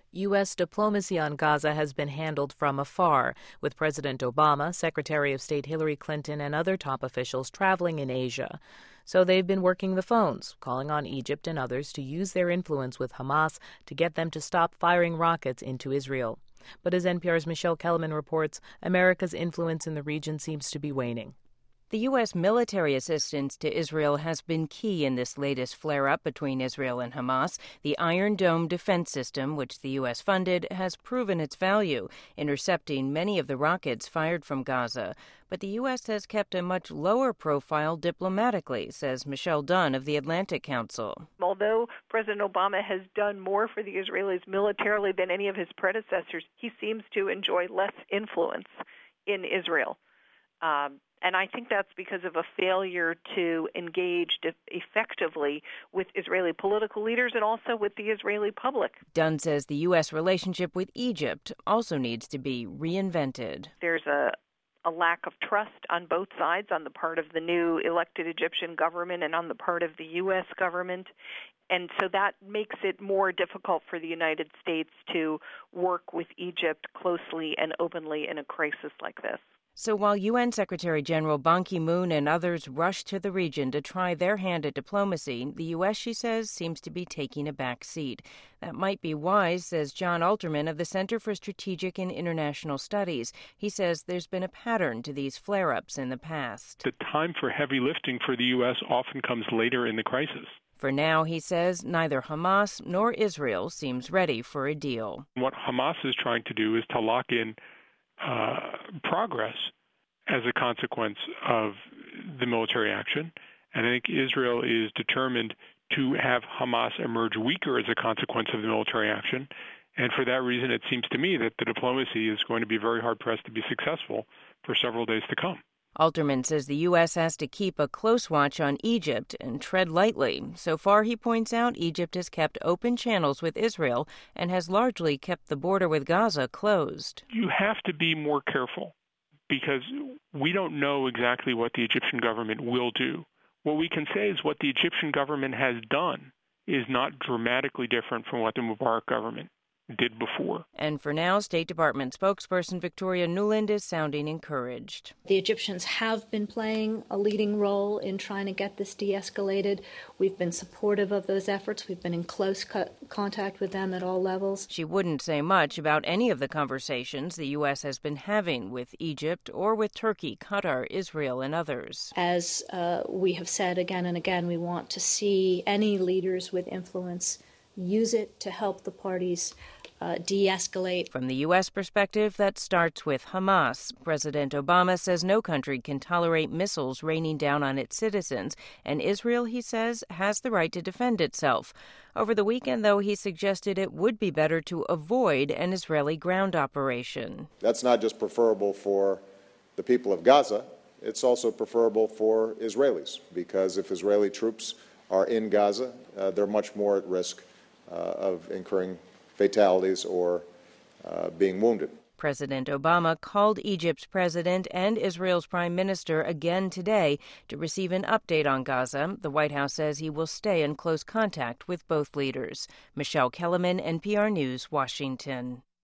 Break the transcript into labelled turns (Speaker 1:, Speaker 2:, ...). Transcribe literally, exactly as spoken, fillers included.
Speaker 1: U S diplomacy on Gaza has been handled from afar, with President Obama, Secretary of State Hillary Clinton, and other top officials traveling in Asia. So they've been working the phones, calling on Egypt and others to use their influence with Hamas to get them to stop firing rockets into Israel. But as N P R's Michelle Kellerman reports, America's influence in the region seems to be waning.
Speaker 2: The U S military assistance to Israel has been key in this latest flare-up between Israel and Hamas. The Iron Dome defense system, which the U S funded, has proven its value, intercepting many of the rockets fired from Gaza. But the U S has kept a much lower profile diplomatically, says Michelle Dunn of the Atlantic Council.
Speaker 3: Although President Obama has done more for the Israelis militarily than any of his predecessors, he seems to enjoy less influence in Israel. Um, And I think that's because of a failure to engage effectively with Israeli political leaders and also with the Israeli public.
Speaker 2: Dunn says the U S relationship with Egypt also needs to be reinvented.
Speaker 3: There's a, a lack of trust on both sides, on the part of the new elected Egyptian government and on the part of the U S government. And so that makes it more difficult for the United States to work with Egypt closely and openly in a crisis like this.
Speaker 2: So while U N Secretary General Ban Ki-moon and others rush to the region to try their hand at diplomacy, the U S, she says, seems to be taking a back seat. That might be wise, says John Alterman of the Center for Strategic and International Studies. He says there's been a pattern to these flare-ups in the past.
Speaker 4: The time for heavy lifting for the U S often comes later in the crisis.
Speaker 2: For now, he says, neither Hamas nor Israel seems ready for a deal.
Speaker 4: What Hamas is trying to do is to lock in Uh, progress as a consequence of the military action. And I think Israel is determined to have Hamas emerge weaker as a consequence of the military action. And for that reason, it seems to me that the diplomacy is going to be very hard-pressed to be successful for several days to come.
Speaker 2: Alterman says the U S has to keep a close watch on Egypt and tread lightly. So far, he points out, Egypt has kept open channels with Israel and has largely kept the border with Gaza closed.
Speaker 4: You have to be more careful because we don't know exactly what the Egyptian government will do. What we can say is what the Egyptian government has done is not dramatically different from what the Mubarak government did before.
Speaker 2: And for now, State Department spokesperson Victoria Nuland is sounding encouraged.
Speaker 5: The Egyptians have been playing a leading role in trying to get this de-escalated. We've been supportive of those efforts. We've been in close co- contact with them at all levels.
Speaker 2: She wouldn't say much about any of the conversations the U S has been having with Egypt or with Turkey, Qatar, Israel, and others.
Speaker 5: As uh, we have said again and again, we want to see any leaders with influence use it to help the parties Uh, de-escalate.
Speaker 2: From the U S perspective, that starts with Hamas. President Obama says no country can tolerate missiles raining down on its citizens, and Israel, he says, has the right to defend itself. Over the weekend, though, he suggested it would be better to avoid an Israeli ground operation.
Speaker 6: That's not just preferable for the people of Gaza, it's also preferable for Israelis, because if Israeli troops are in Gaza, uh, they're much more at risk uh, of incurring fatalities or uh, being wounded.
Speaker 2: President Obama called Egypt's president and Israel's prime minister again today to receive an update on Gaza. The White House says he will stay in close contact with both leaders. Michelle Kellerman, N P R News, Washington.